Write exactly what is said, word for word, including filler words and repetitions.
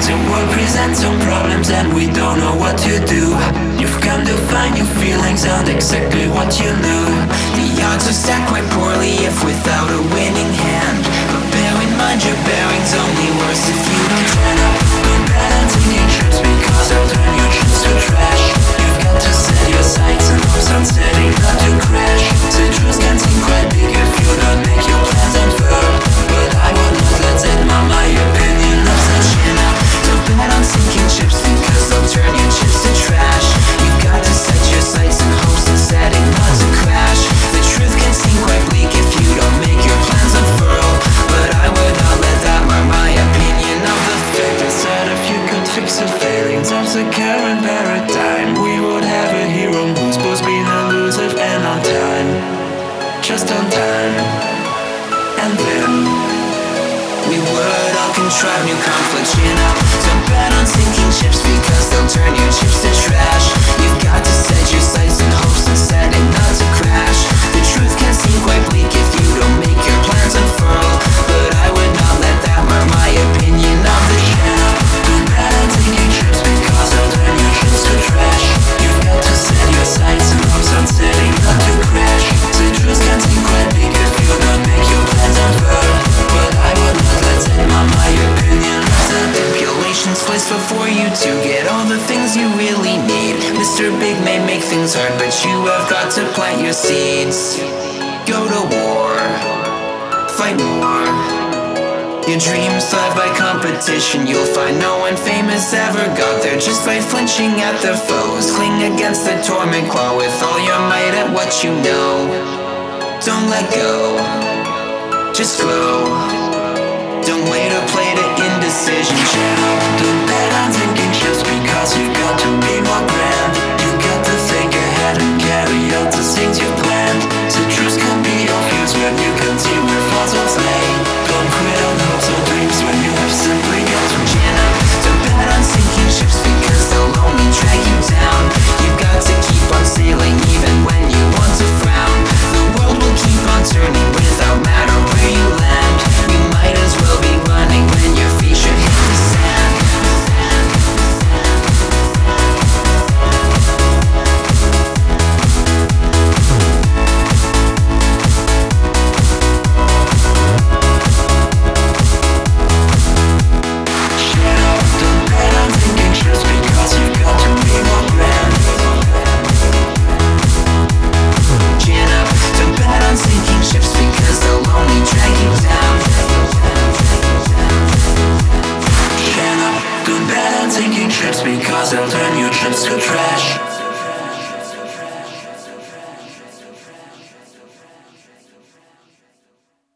The world presents some problems and we don't know what to do. You've come to find your feelings aren't exactly what you knew. The odds are stacked quite poorly if without a winning hand. But bear in mind your bearing's only worse if you don't turn up. Good bad and taking trips because they'll turn your trips to trash. You've got to set your sights and hopes on setting not to crash. The truth can seem quite big if you don't make your plans unfurl. But I would not let that mar my opinion of such enough. Don't bet on sinking ships because they'll turn your chips to trash. You've got to set your sights and hopes on setting not to crash. The truth can seem quite bleak if you don't make your plans unfurl. But I would not let that mar my opinion of the fact that if you could fix the failings of the current paradigm, we would have a hero who's both been elusive and on time. Just on time. And then we would all contrive new conflicts, you know. Don't bet on sinking ships because they'll turn your chips to trash. You've got to set your sights and hopes and setting not to crash. The truth can seem quite bleak if you don't make your plans unfurl. But I would not let that mar my opinion of the show. Don't bet on sinking ships because they'll turn your chips to trash. You've got to set your sights and hopes on setting not to crash. The truth can seem quite bleak if you don't make your plans unfurl. But I would not let that mar my opinion. The manipulation's placed before you to get all the things you really need. Mister Big may make things hard, but you have got to plant your seeds. Go to war, fight more. Your dreams thrive by competition. You'll find no one famous ever got there just by flinching at their foes. Cling against the torment claw with all your might at what you know. Don't let go, just grow. Don't wait or play to indecision. Channel, don't bet on sinking ships because you've got to be more grand. You've got to think ahead and carry out the things you planned. The truth can be obvious when you can see where fossils lay. Don't quit on hopes or dreams when you have simply got to channel. Don't bet on sinking ships because they'll only drag you down. You've got to keep on sailing even when you want to frown. The world will keep on turning without matter where you land. You might as well be running when your feet should hit the sand. Shut up, don't bet on thinking just because you've got to be more grand. Chin up, don't bet on sinking ships because they'll only drag you down. Chin up, don't bet on sinking ships because they'll turn your trips to trash.